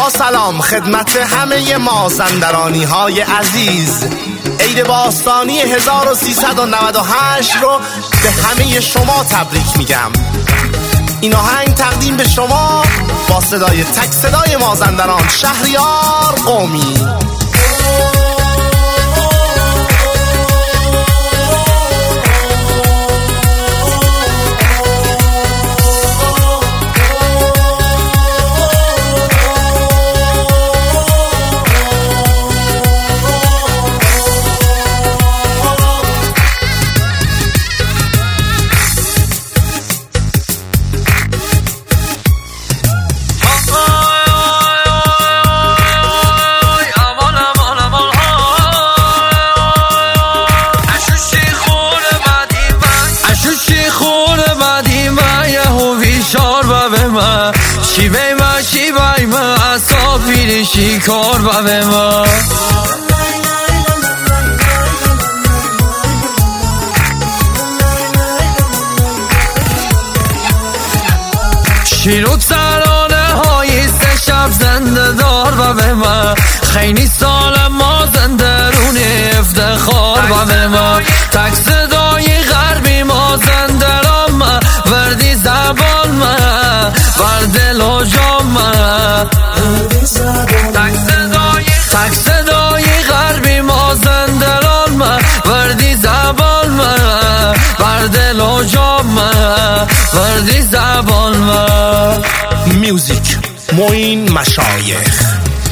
با سلام خدمت همه مازندرانی های عزیز. عید باستانی 1398 رو به همه شما تبریک میگم. این آهنگ تقدیم به شما با صدای تک صدای مازندران شهریار قومی. شیبای ما اصابی شکار به ما شیر و ترانه های سه شب زنده دار به ما خیلی سال ما زندرون افتخار به ما تک صدای غربی ما زندران ما وردی زبان ما وردل و جام ما تک صدای غربی ما زندران ما وردی زبان ما وردل و جام ما وردی زبان ما. میوزیک معین مشایخ.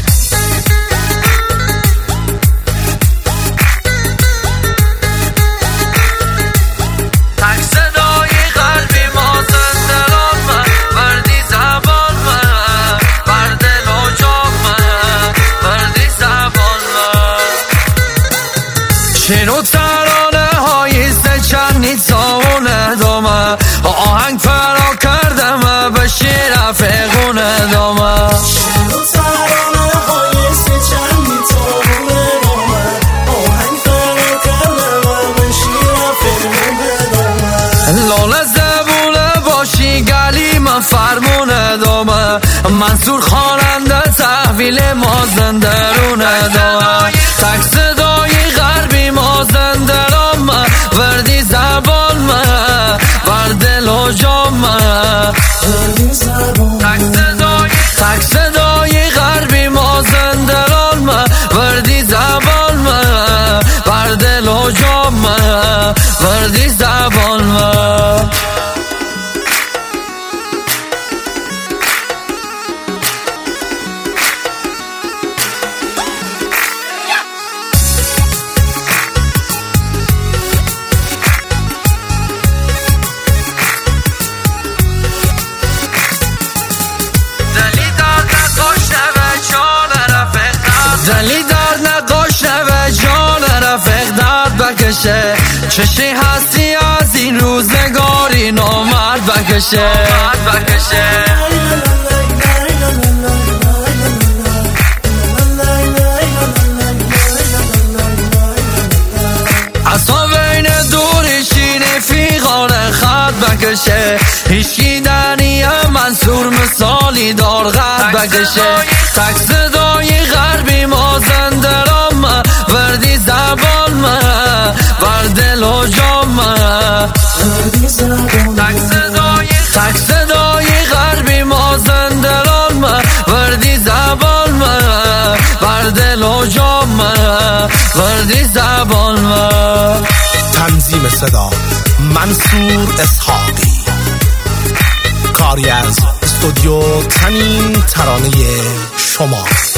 شیر و ترانه های سه چندی تاونه دامه آهنگ فرا کردم به شیر افقونه دامه شیر و ترانه های سه چندی تاونه دامه آهنگ فرا کردم به شیر افقونه دامه لاله زبونه باشی گلی من فرمونه دامه منصور خواننده تحویل مازندرونه دامه تک صدای غربی مازندران ما وردی زبان ما وردل و جام ما تک صدای غربی مازندران ما وردی زبان ما وردل و جام ما وردی زبان ما. دلی درد نقاش نوه جان رفق درد بکشه چشی هستی از این روزگاری نامرد بکشه اصلا بین دورشین فیغان خط بکشه هیچی دنی منصور مثالی دار غد بکشه تک صدای غربی مازندران ما وردی زبان ما وردل و جام ما تک صدای غربی مازندران ما وردی زبان ما وردل و جام ما وردی زبان ما. تنظیم صدا منصور اسحاقی. کاری از استودیو تنین ترانه شما.